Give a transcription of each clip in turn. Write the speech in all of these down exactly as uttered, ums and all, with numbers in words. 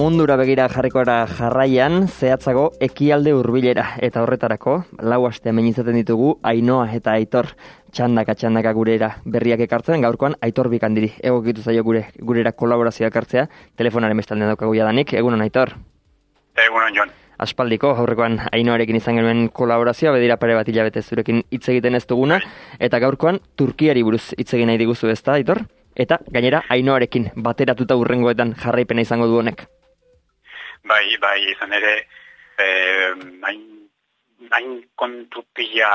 mundura begira jarrikora jarraian, zehatzago ekialde hurbilera. Eta horretarako, lau aste hemen izaten ditugu, Ainoa eta Aitor txandaka txandaka gurera berriak ekartzen, gaurkoan Aitor Bikandiri. Egokitu zaio gure gurera kolaborazioa ekartzea, telefonaren bestaldean daukagu jadanik. Egunon, Aitor? Egunon, Jon. Aspaldiko, aurrekoan Ainoarekin izan genuen kolaborazioa, bedira pare bat hilabete zurekin hitz egiten ez duguna, eta gaurkoan Turkiari buruz hitz egin nahi diguzu, ezta, Aitor? Eta gainera Ainoarekin bateratuta hurrengoetan jarraipena izango du honek. Bai, bai, izan ere, eh, hain, hain kontupia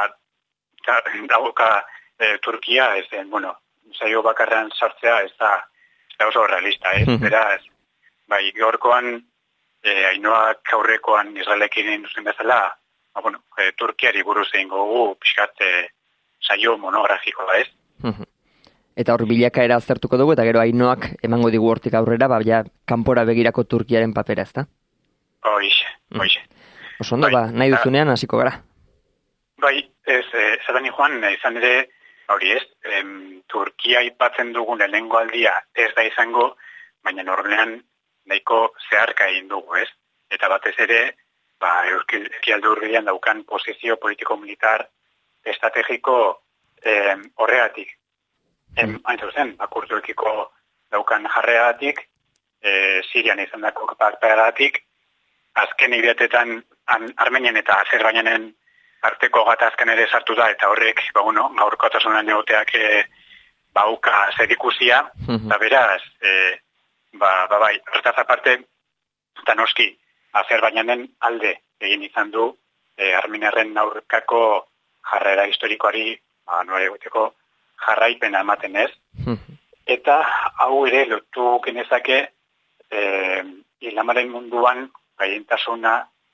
dauka eh, Turkia, ez, bueno, saio bakarrean sartzea ez da, ez da oso realista, ez, beraz, bai, gaurkoan, eh, Ainoak aurrekoan Israelekin induzen bezala, ba, bueno, eh, Turkiari buruz egin gogu, pixkat eh, saio monografikoa, ez? Eta hor bilakaera aztertuko dugu, eta gero Ainoak emango digu hortik aurrera, ba, ja, kanpora begirako Turkiaren papera, ezta? Hoixe, hoixe. Oso ondo, ba, nahi duzunean hasiko gara. Bai, ez, esaten joan, izan ere, hori ez, em, Turkia aipatzen dugun lehenengo aldia ez da izango, baina normalean nahiko zeharka egin dugu, ez? Eta batez ere, ba, ekialde hurbilean daukan posizio politiko-militar estrategiko em, horregatik. Em, hain zuzen, bakurtuekiko daukan jarreagatik, e, Sirian izan dako pakpeagatik, azken hilabetetan Armenian eta Azerbaidjanen arteko gatazkan ere sartu da, eta horrek, ba, bueno, gaurkotasunan egoteak e, bauka zerikusia, eta beraz, e, ba, ba, bai, hortaz aparte, eta noski, Azerbaidjanen alde egin izan du, e, Armeniarren aurkako jarrera historikoari, ba, nore egoteko, jarraipena ematen ez, eta hau ere lotu genezake eh, islamaren munduan gaientasuna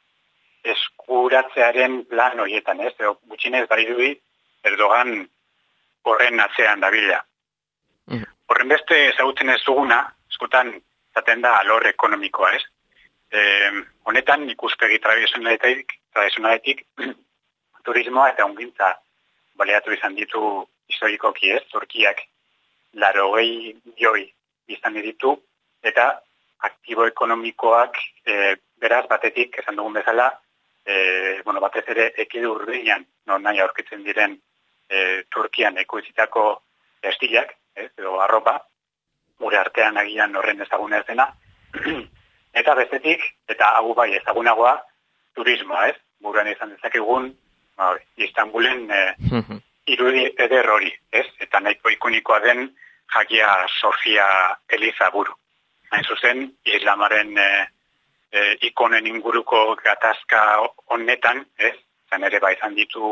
eskuratzearen plan horietan ez, edo gutxinez badirudi Erdogan horren atzean dabila. Horren beste ezagutzen ez duguna, eskutan zaten da alor ekonomikoa ez. Eh, honetan ikuspegi tradizionaletik, tradizionaletik turismoa eta ongintza baleatu izan ditu historikoki ez, Turkiak larogei milioi izan ditu, eta aktibo ekonomikoak e, beraz batetik, esan dugun bezala, e, bueno, batez ere ekidu hurbilean, non nahi aurkitzen diren e, Turkian ekoizitako estilak, ez, edo arropa, gure artean agian horren ezaguna ez dena, eta bestetik, eta hau bai ezagunagoa, turismoa, ez, buruan izan dezakegun, ba, Istanbulen e, irudi eder hori, ez? Eta nahiko ikonikoa den Hagia Sofia Eliza buru. Hain zuzen, islamaren e, e, ikonen inguruko gatazka honetan, ez? Zan ere ba izan ditu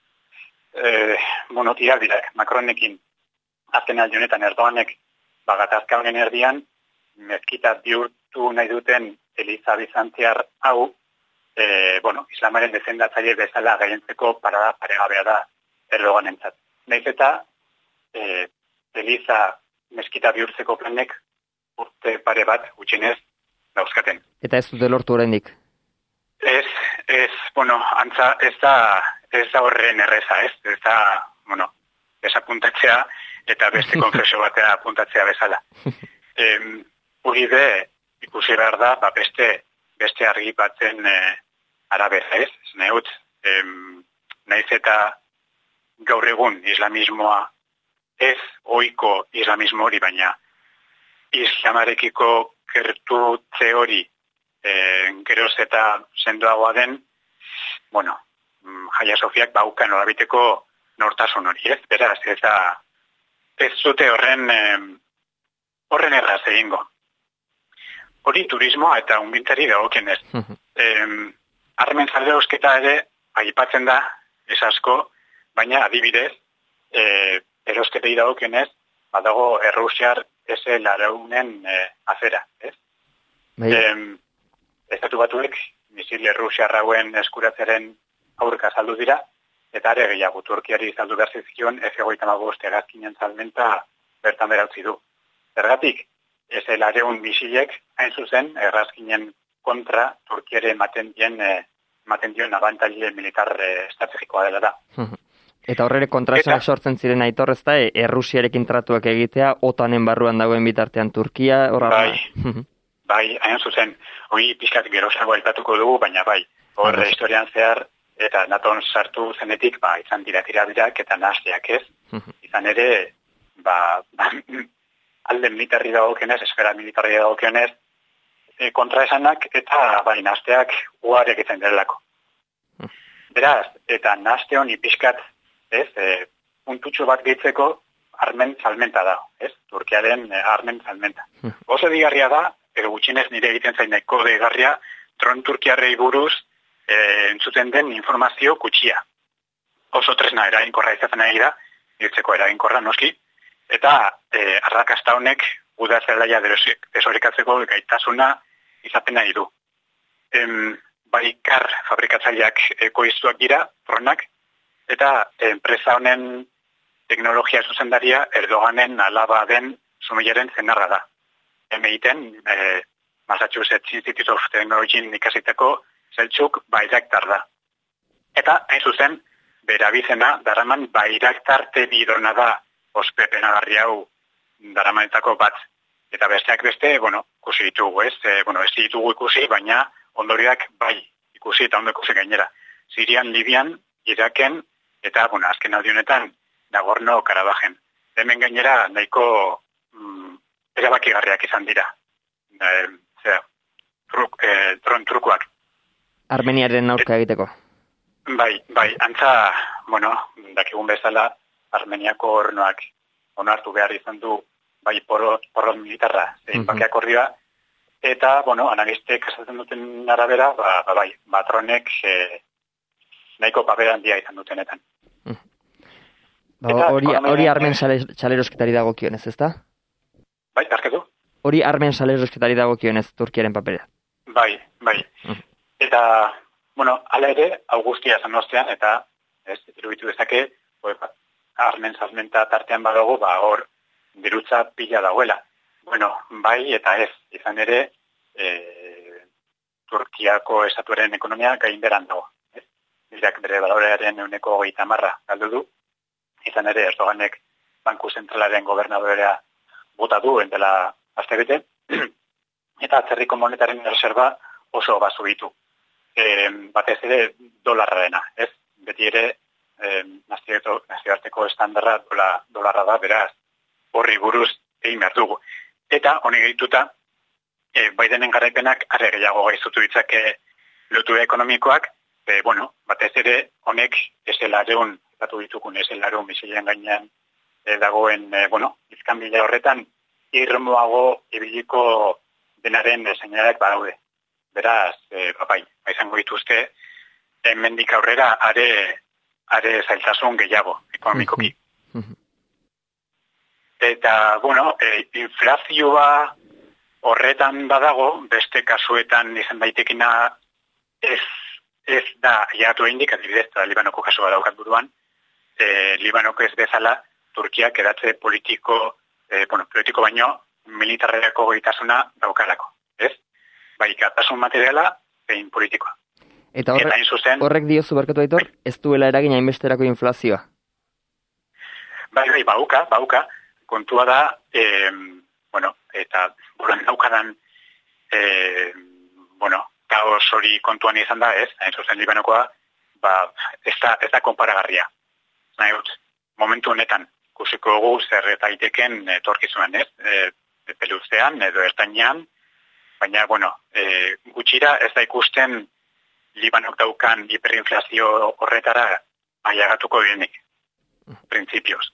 e, monotiraldirak Macronekin azken aldi honetan Erdoganek ba gatazka honen erdian mezkita bihurtu nahi duten Eliza Bizantziar hau, e, bueno, islamaren defendatzaile bezala gaientzeko parada paregabea da Erdoganentzat. Naiz eta e, Eliza meskita bihurtzeko planek urte pare bat gutxienez dauzkaten. Eta ez dute lortu oraindik? Ez, ez, bueno, antza ez da, ez da horren erreza, ez? Ez da, bueno, desapuntatzea eta beste konfesio batea apuntatzea bezala. E, Uri be, ikusi behar da, ba, beste, beste argi batzen e, arabera, ez? Ez nehut, e, naiz eta gaur egun islamismoa ez ohiko islamismo hori, baina islamarekiko gertutze hori e, geroz eta sendoagoa den, bueno, Hagia Sofiak bauka norabiteko nortasun hori, ez? Beraz, ez da, ez zute horren e, horren erraz egingo. Hori turismoa eta ungintzari dagokienez. E, Armen zalde eusketa ere aipatzen da, ez asko, baina adibidez, e, erosketei dagokienez, badago Errusiar ese laraunen e, afera, ez? E, Estatu Batuek misil Errusiar hauen eskuratzearen aurka saldu dira, eta are gehiago Turkiari saldu behar zizkion F hogeita hamabost hegazkinen salmenta bertan bera utzi du. Zergatik, ese lareun misilek hain zuzen hegazkinen kontra Turkiare ematen dien e, ematen dion abantaile militar e, estrategikoa dela da. Eta horrere kontraesanak sortzen ziren, Aitor, ez da, Errusiarekin tratuak egitea, OTANen barruan dagoen bitartean Turkia, horra... Bai, bai, hain zuzen, hori pixkat gerosago aipatuko dugu, baina bai, horre historian zehar, eta naton sartu zenetik, ba, izan dira tiradirak eta nahasteak ez. Izan ere, ba, ba alde militarri dagokionez, esfera militarri dagokionez, e, kontraesanak eta bai, nahasteak uharek izan direlako. Beraz, eta nahaste honi pixkat, ez, e, puntutxo bat gehitzeko, armen salmenta da, ez? Turkiaren e, armen salmenta. Oso digarria da, edo gutxinez nire egiten zain nahiko degarria, dron turkiarrei buruz e, entzuten den informazio gutxia. Oso tresna eraginkorra izaten nahi da, hirtzeko eraginkorra noski, eta e, arrakasta honek udazelaia desorekatzeko gaitasuna izaten nahi du. Em, bai kar fabrikatzaileak ekoiztuak dira, dronak, eta enpresa honen teknologia zuzendaria Erdoganen alaba den Sumeyeren zenarra da. Hemen egiten, e, Massachusetts Institute of Technology ikasitako Selçuk Bayraktar da. Eta, hain zuzen, berabizena, daraman Bayraktar tebidona da ospepenagarri hau daramanetako bat. Eta besteak beste, bueno, ikusi ditugu, ez? E, bueno, ez ditugu ikusi, baina ondorioak bai ikusi eta ondo ikusi gainera. Sirian, Libian, Iraken, eta, bueno, azken aldi honetan, Nagorno-Karabajen. Hemen gainera, nahiko mm, erabakigarriak izan dira. E, zera, truk, e, dron trukuak. Armeniaren aurka egiteko. Bai, bai, antza, bueno, dakigun bezala, Armeniako hornoak onartu behar izan du, bai, porrot, porrot militarra, zein bakeak horria, eta, bueno, analistek esaten duten arabera, ba, ba bai, batronek e, nahiko paper handia izan dutenetan. Ba, hori, hori armen salerosketari dagokionez, ezta? Bai, barkatu? Hori armen salerosketari dagokionez Turkiaren papera. Bai, bai. Mm. Eta, bueno, ala ere, augustia zan ostean, eta, ez, iruditu dezake, pues, armen salmenta tartean badago, ba, hor, dirutza pila dagoela. Bueno, bai, eta ez, izan ere, e, Turkiako estatuaren ekonomia gainberan dago. Ez? Irak bere balorearen euneko hogeita marra galdu du, izan ere, Erdoganek Banku Zentralaren gobernadorea bota du dela astebete, eta atzerriko monetaren reserva oso bazu ditu. E, batez ere dolarrarena, ez? Beti ere e, nazioarteko estandarra dola, dolarra da, beraz, horri buruz egin behar dugu. Eta, honek egituta, e, Bidenen garaipenak are gehiago gaiztutu ditzake lotura ekonomikoak, e, bueno, batez ere honek eselareun batu ditugun eselareun bizilean gainean e, dagoen, e, bueno, izkanbila horretan irmoago ibiliko denaren seinaleak badaude. Beraz, e, bai, izango dituzte, hemendik aurrera are, are zailtasun gehiago, ekonomikoki. Eta, bueno, e, inflazioa horretan badago, beste kasuetan izan daitekina ez, ez da jatu indik, adibidez, da Libanoko kasua daukat buruan, e, Libanoko ez bezala, Turkiak edatze politiko, e, bueno, politiko baino, militarrerako goitasuna daukalako, ez? Bai, gatasun materiala, egin politikoa. Eta horrek, eta zuzen, horrek diozu barkatu Aitor, ez duela eragin hainbesterako inflazioa? Bai, bai, bauka, bauka. Kontua da, e, bueno, eta buruan daukadan, e, bueno, kaos hori kontuan izan da, ez? Hain zuzen Libanokoa, ba, ez da, ez da konparagarria. Nahi dut, momentu honetan, ikusiko dugu zer eta iteken etorkizunan, ez? E, peluzean edo ertainean, baina, bueno, e, gutxira ez da ikusten Libanok daukan hiperinflazio horretara ailegatuko dienik, printzipioz.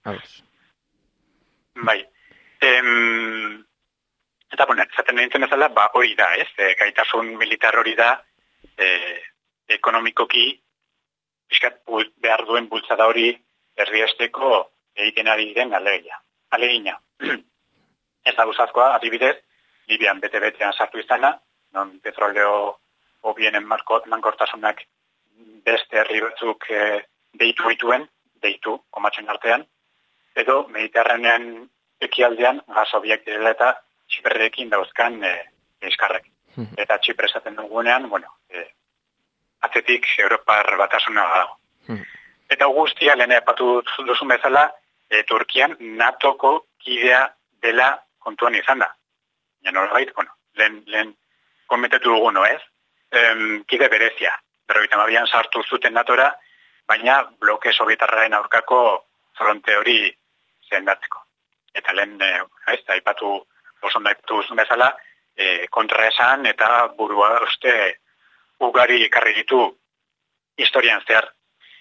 Bai. Em, eta, bueno, zaten nintzen ezala, ba, hori da, ez? E, gaitasun militar hori da, e, ekonomikoki, pixkat behar duen bultzada hori erdiesteko egiten ari diren alegia. Alegina. Ez da guzazkoa, adibidez, Libian bete-betean sartu izana, non petroleo hobienen mankortasunak beste herri batzuk e, deitu dituen, deitu, komatzen artean, edo Mediterranean ekialdean gaz hobiak direla eta Txiperrekin dauzkan e, eskarrek. Mm-hmm. Eta Txipre esaten dugunean, bueno, e, atzetik Europar batasuna dago. Mm-hmm. Eta guztia, lehen epatu duzun bezala, e, Turkian NATOko kidea dela kontuan izan da. Ja, norbait, bueno, lehen, lehen komentatu dugu, no ez? Um, kide berezia, berrogeita hamabian sartu zuten natora, baina bloke sovietarraren aurkako fronte hori zendatzeko. Eta lehen, eh, ez, aipatu, osonda aipatu zuen bezala, eh, kontra esan eta burua uste ugari ekarri ditu historian zehar.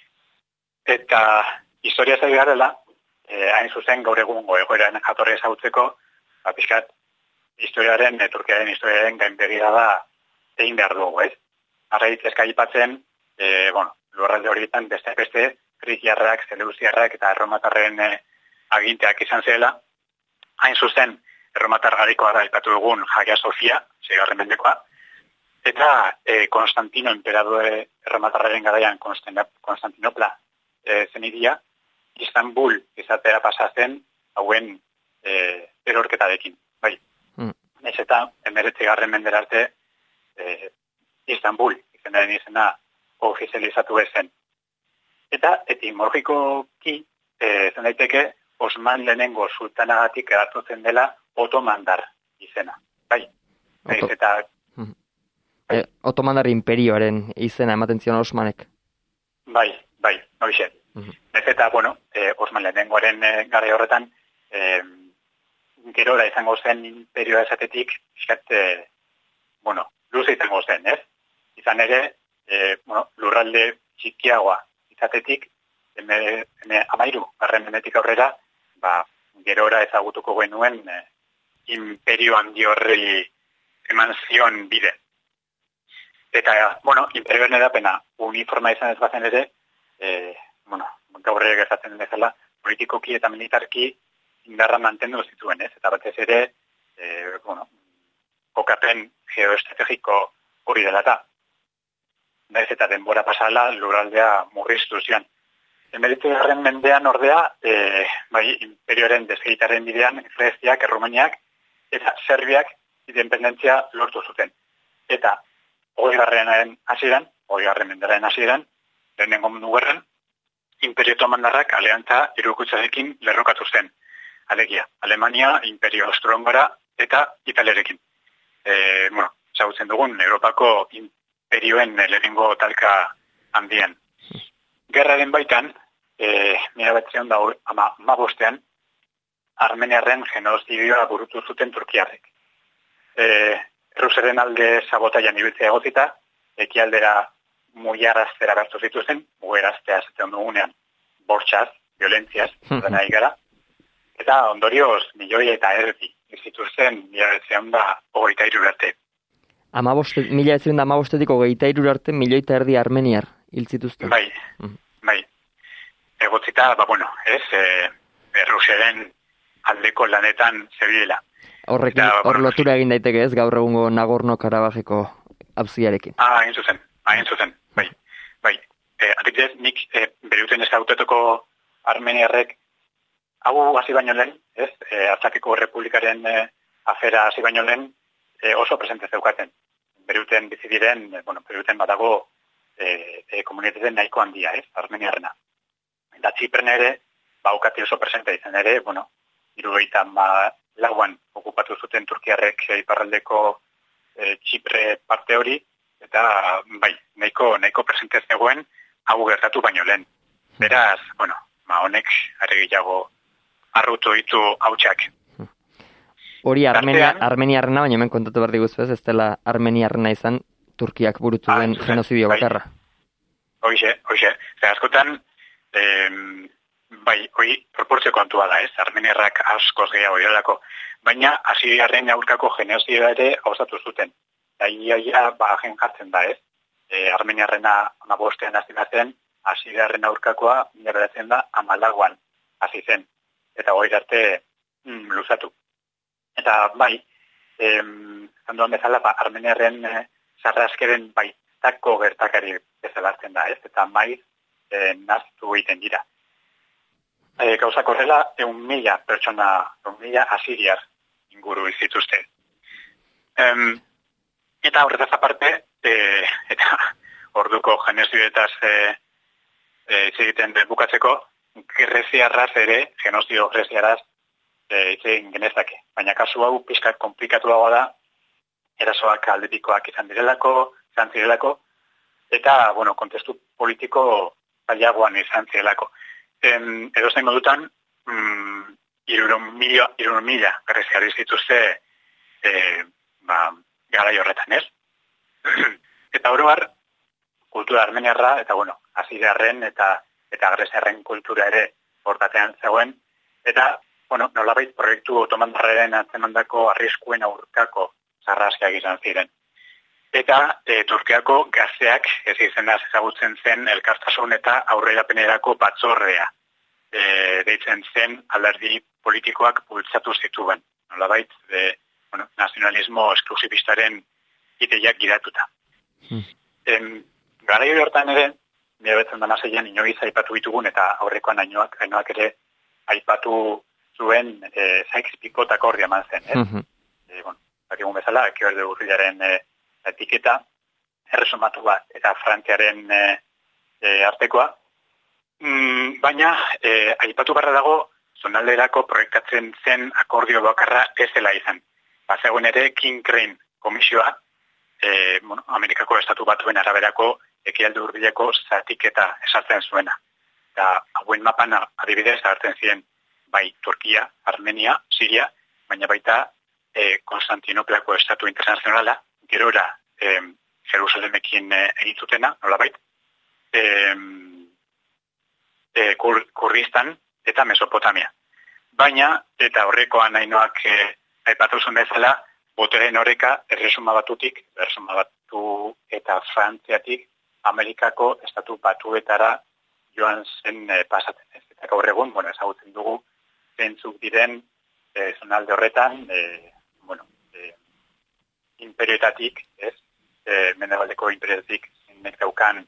Eta historia zai garela, eh, hain zuzen gaur egungo egoeran jatorri ezagutzeko, ba, pixkat, historiaren, e, Turkiaren historiaren gainbegira da egin behar dugu, ez? Arraiz eskaipatzen, e, bueno, lurralde horietan beste beste frigiarrak, seleuziarrak eta erromatarren e, aginteak izan zela. Hain zuzen, erromatar garikoa da aipatu dugun Hagia Sofia, seigarren mendekoa, eta e, Konstantino enperadore erromatarraren garaian Konstantinopla e, zenidia, Istanbul izatera pasatzen hauen e, erorketarekin, bai. Mm. Ez eta emeretzigarren menderarte e, Istanbul izenaren izena ofizializatu ezen. Eta etimologikoki e, zen daiteke Osman lehenengo sultanagatik eratu zen dela Otomandar izena. Bai. Oto... eta... mm. e, Otomandar imperioaren izena ematen zion Osmanek. Bai, bai, noixe. Mm-hmm. Ez eta, bueno, e, Osman lehenengoaren e, garai horretan, e, gerora izango zen imperioa esatetik, eskat, e, bueno, luze izango zen, ez? Izan ere, e, bueno, lurralde txikiagoa izatetik, eme, eme amairu, garren menetik aurrera, ba, gerora ezagutuko genuen e, imperio handi horri eman zion bide. Eta, bueno, imperioen edapena uniforma izan ez bazen ere, e, bueno, gaurrek ezatzen bezala, politikoki eta militarki indarra mantendu zituen, ez? Eta batez ere, e, bueno, kokapen geoestrategiko hori dela eta. Naiz eta denbora pasala lurraldea murriztu zion. Emeretzigarren mendean ordea, e, bai, imperioaren desegitaren bidean, Greziak, Errumaniak eta Serbiak independentzia lortu zuten. Eta hogeigarrenaren hasieran, hogeigarren mendearen hasieran, lehenengo mundu gerran, Imperio Otomandarrak aliantza irukutzarekin lerrokatu zen. Alegia, Alemania, Imperio Austro-Hongara eta Italiarekin. E, bueno, zagutzen dugun, Europako imperioen lehenengo talka handien. Gerraren baitan, e, mila batzion da ama, ama bostean, Armeniarren genozidioa burutu zuten turkiarrek. E, Erruseren alde sabotaian ibiltzea egotita, ekialdera muiaraztera bertu zituzen, mugeraztea zaten dugunean, bortxaz, violentziaz, mm-hmm. nahi gara, eta ondorioz, milioi eta erdi, izituzten, mila batzion da hogeita iru arte. Mila batzion da amabostetik hogeita iru arte, milioi eta erdi armeniar hil zituzten. Bai, mm. bai. Egotzita, ba bueno, ez, e, Erruseren aldeko lanetan zebilela. Horrekin, eta, hor bueno, lotura egin daiteke ez, gaur egungo Nagorno-Karabajeko auziarekin. Ah, hain zuzen, hain zuzen, bai. Bai, e, adibidez, nik e, beruten ez autetoko armeniarrek hau hasi baino lehen, ez, e, Artzakiko Republikaren e, afera hasi baino lehen e, oso presente zeukaten. Beruten bizi diren, e, bueno, beruten badago e, e, komunitateen nahiko handia, ez, armeniarrena. Eta Txipren ere, baukati oso presente izan ere, bueno, hirurogeita lauan okupatu zuten turkiarrek iparraldeko e, Txipre parte hori, eta bai, nahiko, nahiko presente zegoen hau gertatu baino lehen. Beraz, bueno, ma honek aregiago arrutu ditu hautsak. Hori Armenia, Armeniarrena, baina hemen kontatu behar diguz ez, ez dela Armeniarrena izan Turkiak burutu den ah, genozidio bai. bakarra. Hoixe, hoixe. Zer askotan, eh, bai, hoi proportzio kontua da, ez? Armeniarrak askoz gehiago direlako, baina asiriarren aurkako genozidioa ere osatu zuten. Da iaia ba gen jartzen da, ez? E, Armeniarrena hamabostean hasi zen, asiriarren aurkakoa miratzen da hamalauan hasi zen. Eta hori arte mm, luzatu. Eta bai, em, zanduan bezala, ba, Armeniarren e, sarraskeren baitako gertakari bezala hartzen da, ez? Eta maiz e, naztu egiten dira. E, gauzak horrela, eun mila pertsona, eun mila asiriar inguru izituzte. Em, eta horretaz aparte, e, eta orduko genozidioetaz e, e, egiten bukatzeko, greziarraz ere, genozidio greziarraz, hitz egin genezake. Baina kasu hau pixkat komplikatuagoa da, erasoak aldetikoak izan direlako, izan zirelako, eta, bueno, kontestu politiko zailagoan izan zirelako. Edo zein modutan, mm, irurun mila, irurun mila, garresiari zituzte, e, ba, garai horretan, ez? Eta oroar, kultura armeniarra, eta, bueno, aziriarren eta, eta greziarren kultura ere hortatean zegoen, eta, bueno, nolabait proiektu otomandarraren atzemandako arriskuen aurkako sarraskiak izan ziren. Eta e, Turkiako gazteak ez izenaz ezagutzen zen elkartasun eta aurrerapenerako batzordea. E, deitzen zen alderdi politikoak bultzatu zituen. Nolabait, e, bueno, nazionalismo esklusibistaren ideiak gidatuta. Hmm. Em, Garai hortan ere, mila betzen dana zeian inoiz aipatu ditugun eta aurrekoan ainoak, ainoak ere aipatu zuen e, Sykes-Picot akordia eman zen, ez? Mm-hmm. E, bueno, bakigun bezala, ekiberde urrilaren e, etiketa, erresumatu bat, eta Frantziaren e, e, artekoa. Mm, baina, e, aipatu barra dago, zonalderako proiektatzen zen akordio bakarra ez dela izan. Bazegoen ere, King Crane komisioa, e, bueno, Amerikako estatu batuen araberako ekialde hurbileko zatiketa esartzen zuena. Eta hauen mapan adibidez hartzen ziren bai Turkia, Armenia, Siria, baina baita e, Konstantinoplako estatu internazionala, gerora e, Jerusalemekin e, egitutena, nolabait, e, e, kur, Kurristan eta Mesopotamia. Baina, eta horrekoan hainoak e, aipatuzun bezala, boteren horreka erresuma batutik, erresuma batu eta Frantziatik, Amerikako estatu batuetara joan zen e, pasatzen ez. Eta gaur egun, bueno, ezagutzen dugu, zentzuk diren e, zonalde horretan, e, bueno, e, imperioetatik, ez, e, mendebaldeko imperioetatik zinnek daukan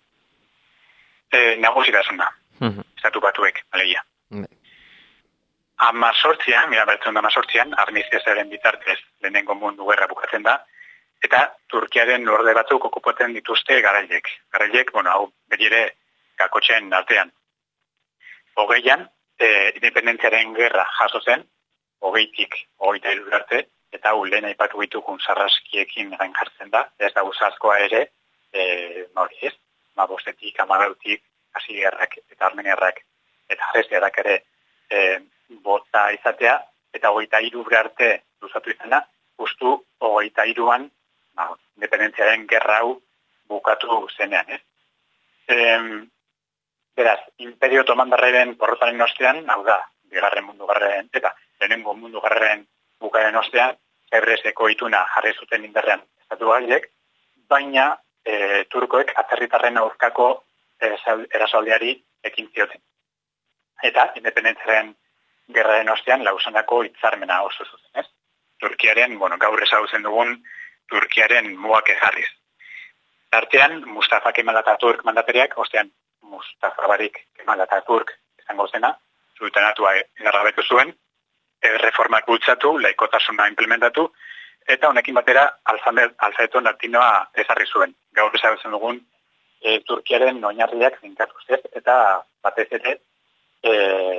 e, nagusitasuna, mm-hmm. estatu batuek, alegia. Mm-hmm. Amazortzian, mira bertzen da amazortzian, armistiazaren bitartez lehenengo mundu gerra bukatzen da, eta Turkiaren orde batzuk okupatzen dituzte garaiek. Garaiek, bueno, hau berire kakotxen artean. Hogeian, e, independentziaren gerra jaso zen, hogeitik, hogeita hiru arte, eta hau lehen aipatu ditugun sarraskiekin gainjartzen da, ez da usazkoa ere, e, hori ez, ma bostetik, amarautik, asiriarrak eta armeniarrak, eta greziarrak ere e, bota izatea, eta hogeita hiru arte luzatu izana, justu hogeita hiruan, ba, independentziaren gerra hau bukatu zenean, ez? E, beraz, Imperio Otomandarraren porrotaren ostean, hau da, bigarren mundu garren, eta lehenengo mundu garren bukaren ostean, Ebrezeko ituna jarri zuten indarrean estatu gaiek, baina e, turkoek atzerritarren aurkako e, erasoaldiari ekin zioten. Eta, independentziaren gerraren ostean, Lausanako hitzarmena oso zuzen, ez? Turkiaren, bueno, gaur ezagutzen dugun, Turkiaren mugak ezarriz. Artean, Mustafa Kemal Atatürk mandateriak, ostean, Mustafa Barik Kemal Atatürk izango zena, sultanatua indargabetu zuen, reformak bultzatu, laikotasuna implementatu, eta honekin batera alfabeto latinoa ezarri zuen. Gaur ezagutzen dugun e, Turkiaren oinarriak finkatuz ez, eta batez ere e,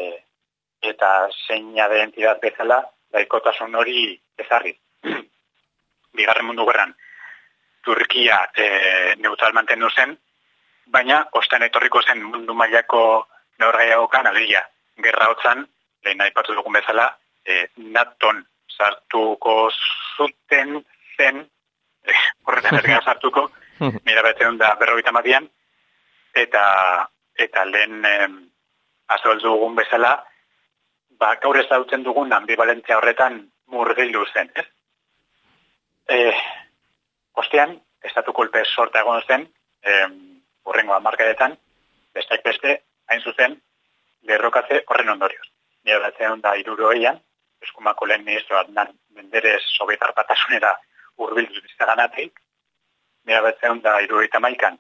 eta seina de entidad bezala laikotasun hori ezarri. Bigarren mundu gerran Turkia e, neutral mantendu zen, baina ostean etorriko zen mundu mailako neurgaiagokan, alegia, gerra hotzan, lehen aipatu dugun bezala, e, naton sartuko zuten zen, e, horretan ez gara sartuko, mira betzen da berrogeita madian, eta, eta lehen e, azol dugun bezala, ba, gaur ez dautzen dugun ambivalentzia horretan murgildu zen, ez? E, ostean, estatu kolpe sorta egon zen, e, urrengo hamarkadetan, besteak beste, hain zuzen, lerrokatze horren ondorioz. Nire batzen da hirurogean, eskumako lehen ministro Adnan Menderes Sobietar Batasunera hurbildu bizitaganatik, nire batzen da hirurogeita hamaikan,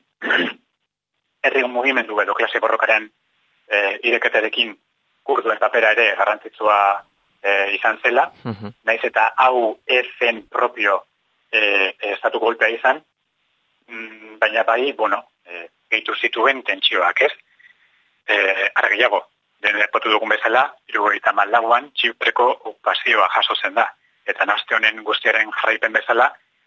herri mugimendu edo klase borrokaren e, ireketarekin kurduen papera ere garrantzitsua e, izan zela, uh-huh. naiz eta hau ez zen propio e, estatu golpea izan, mm, baina bai, bueno, e, gehitu zituen tentsioak ez, e, argiago, den lepatu dugun bezala, hirurogeita hamalauan Txipreko okupazioa jaso zen da, eta naste honen guztiaren jarraipen bezala,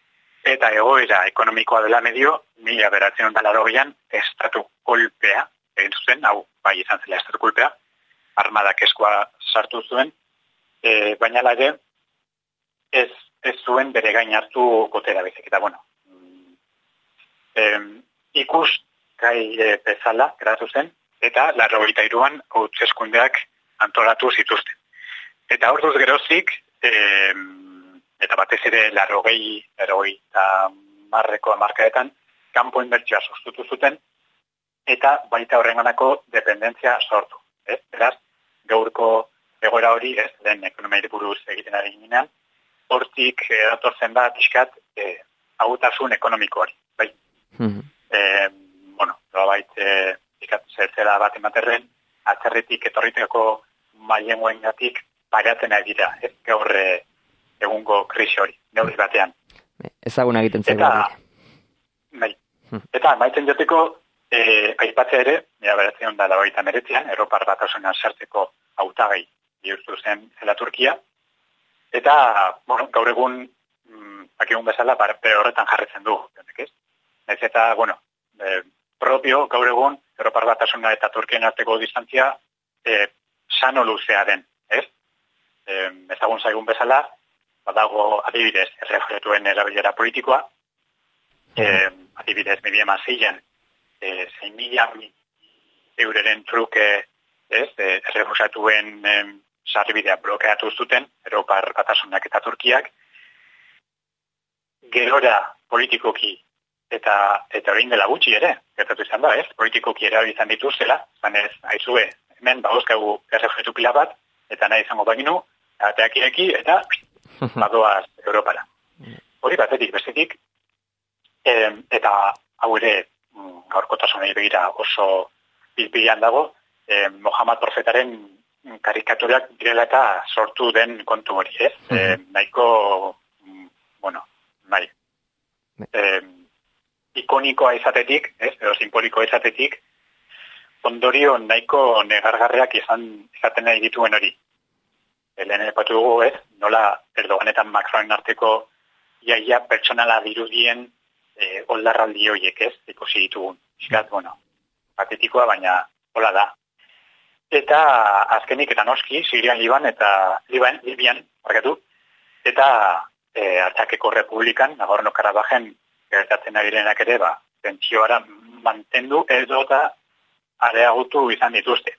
eta egoera ekonomikoa dela medio, mila beratzen ondala dogeian, estatu kolpea, egin zuen, hau, bai izan zela estatu kolpea, armadak eskua sartu zuen, e, baina ere, ez, ez zuen bere gain hartu gotera bezik, eta bueno, e, ikus gai e, bezala geratu zen, eta larrogeita iruan hauteskundeak antolatu zituzten. Eta orduz gerozik, e, eta batez ere larrogei, larrogei eta marreko amarkaetan, kanpo inbertsioa sustutu zuten, eta baita horrenganako dependentzia sortu. Ez? Beraz, gaurko egoera hori, ez den ekonomiari buruz egiten ari ginen, hortik datortzen da pixkat e, ahutasun ekonomikoari. Bai? Mm-hmm. e, bueno, bait, e, pixkat zertzela bat ematerren, atzerritik etorriteko mailen gatik baiatzen ari dira, ez gaur e, egungo krisi hori, neurri batean. Ezaguna egiten zen. Eta, bai, eta maitzen joteko, e, aipatzea ere, mila beratzen onda lagoita meretzean, Europar Batasunean sartzeko hautagai bihurtu zen zela Turkia, eta, bueno, gaur egun, mm, akigun bezala, bere horretan jarretzen du, ez? Naiz eta, bueno, e, propio, gaur egun, Europar Batasuna eta Turkien arteko distantzia, e, sano luzea den, ez? E, ezagun zaigun bezala, badago adibidez errefuxiatuen erabilera politikoa, e, adibidez mi bie mazeian, e, zein mila eureren truke, ez, e, errefuxiatuen e, sarbidea blokeatu zuten, Europar Batasunak eta Turkiak, gerora politikoki eta eta orain dela gutxi ere, gertatu izan da, ez? Politikoki erabiltzen dituzela, zanez, aizue, hemen bauzkagu errefuxiatu pila bat, eta nahi izango baginu, ateak ireki, eta badoaz Europara. Hori batetik, bestetik, e, eta hau ere gaurkotasunei begira oso bilpilean dago, e, Mohamed Profetaren karikaturak direla eta sortu den kontu hori, ez? E, nahiko, bueno, nahi, e, ikonikoa izatetik, ez? Edo simbolikoa izatetik, ondorio nahiko negargarriak izan izaten nahi dituen hori. Lehen epatu dugu, ez? Nola Erdoganetan Macronen arteko iaia pertsonala dirudien e, oldarraldi horiek, ez? Ikusi ditugun. Iskat, bueno, patetikoa, baina hola da. Eta azkenik eta noski, Sirian, Liban eta Liban, Libian, barkatu, eta e, Artsakeko Republikan, Nagorno-Karabajen gertatzen ari direnak ere, ba, tentsioara mantendu edo eta areagutu izan dituzte.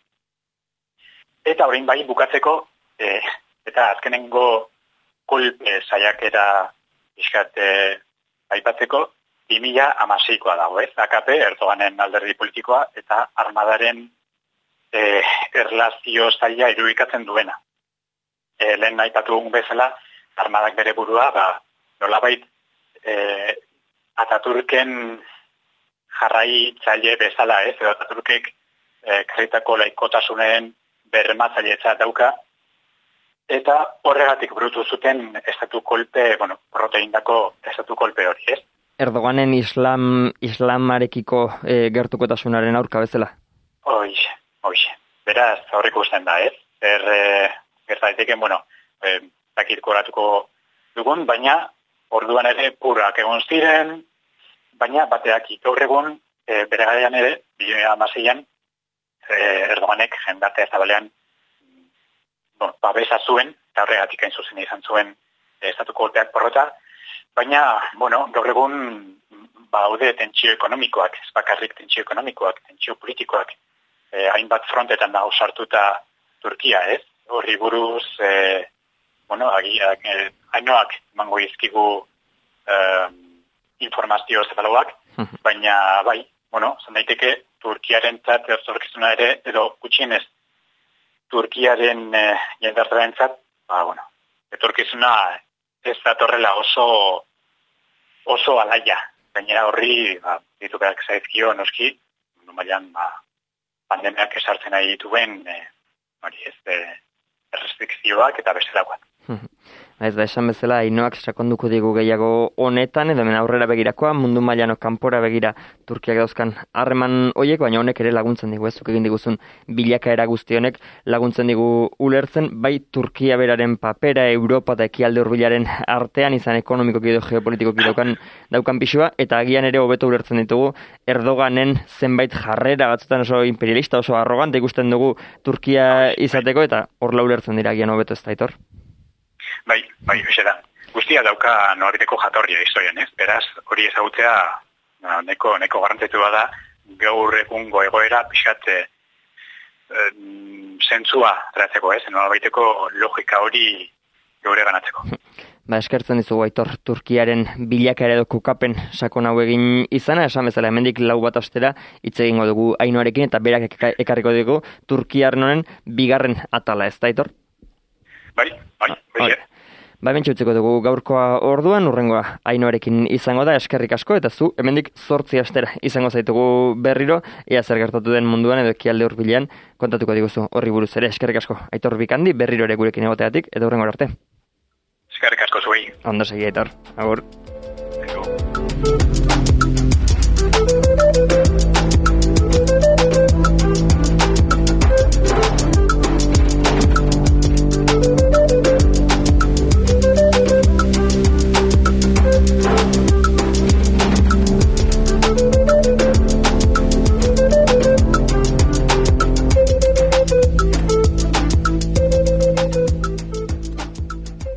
Eta orain bai bukatzeko, e, eta azkenengo kolpe saiakera iskat e, aipatzeko, bi mila hamaseikoa dago, ez? A K P, Erdoganen alderdi politikoa, eta armadaren e, erlazio zaila irudikatzen duena. E, lehen aipatu bezala, armadak bere burua, ba, nolabait, e, Ataturken jarraitzaile bezala, ez? Edo Ataturkek e, karritako laikotasunen bermatzailetza dauka, eta horregatik burutu zuten estatu kolpe, bueno, proteindako estatu kolpe hori, ez? Erdoganen islam, islamarekiko e, gertukotasunaren aurka bezala? Oixe, oixe. Beraz, aurreko usten da, ez? Er, e, gertaiteken, bueno, e, takirko oratuko dugun, baina orduan ere purrak egon ziren, baina bateak gaur egun, e, bere garaian ere, bi mila hamaseian, e, Erdoganek jendarte zabalean bueno, babesa zuen, eta horregatik hain zuzen izan zuen e, estatuko kolpeak porrota, baina, bueno, gaur egun baude tentsio ekonomikoak, ez bakarrik tentsio ekonomikoak, tentsio politikoak, e, hainbat frontetan dago sartuta Turkia, ez? Horri buruz, e, bueno, agiak, e, hainoak emango izkigu e, informazio zebaloak, baina, bai, bueno, zan daiteke Turkiaren zat erzorkizuna ere, edo gutxienez, Turkiaren e, jendartaren zat, ba, bueno, etorkizuna ez datorrela oso oso alaia. Gainera horri, ba, ditu behar zaizkio, noski, normalian, ba, pandemiak esartzen nahi dituen, e, hori ez, e, restrikzioak eta bestelakoak. Ez da, esan bezala, Ainoak sakonduko digu gehiago honetan, edo hemen aurrera begirakoa, mundu mailano kanpora begira Turkiak dauzkan harreman hoiek, baina honek ere laguntzen digu, ez zuk egin diguzun bilakaera guzti honek laguntzen digu ulertzen, bai Turkia beraren papera, Europa eta ekialde hurbilaren artean, izan ekonomikoki edo geopolitikoki daukan, daukan pisua, eta agian ere hobeto ulertzen ditugu Erdoganen zenbait jarrera batzutan oso imperialista, oso arrogante ikusten dugu Turkia izateko, eta horla ulertzen dira agian hobeto, ez da, Aitor? Bai, bai, hoxe da. Guztia dauka norbiteko jatorria historian, ez? Beraz, hori ezagutzea no, neko, neko garrantzitu bada gaur egungo egoera pixat e, e, zentzua tratzeko, ez? Norabaiteko logika hori geure ganatzeko. Ba, eskertzen dizugu, Aitor, Turkiaren bilakaera edo kokapen sakon hau egin izana, esan bezala, hemendik lau bat astera hitz egingo dugu Ainoarekin, eta berak ekarriko dugu Turkiaren honen bigarren atala, ez da, Aitor? Bai, bai, bai. Ba, hemen txutzeko dugu gaurkoa orduan, urrengoa Ainoarekin izango da, eskerrik asko, eta zu, hemendik zortzi astera izango zaitugu berriro, ea zer gertatu den munduan edo ekialde hurbilean kontatuko diguzu horri buruz ere, eskerrik asko. Aitor Bikandi, berriro ere gurekin egoteatik, edo urrengo arte. Eskerrik asko zuei. Ondo segi, Aitor. Agur.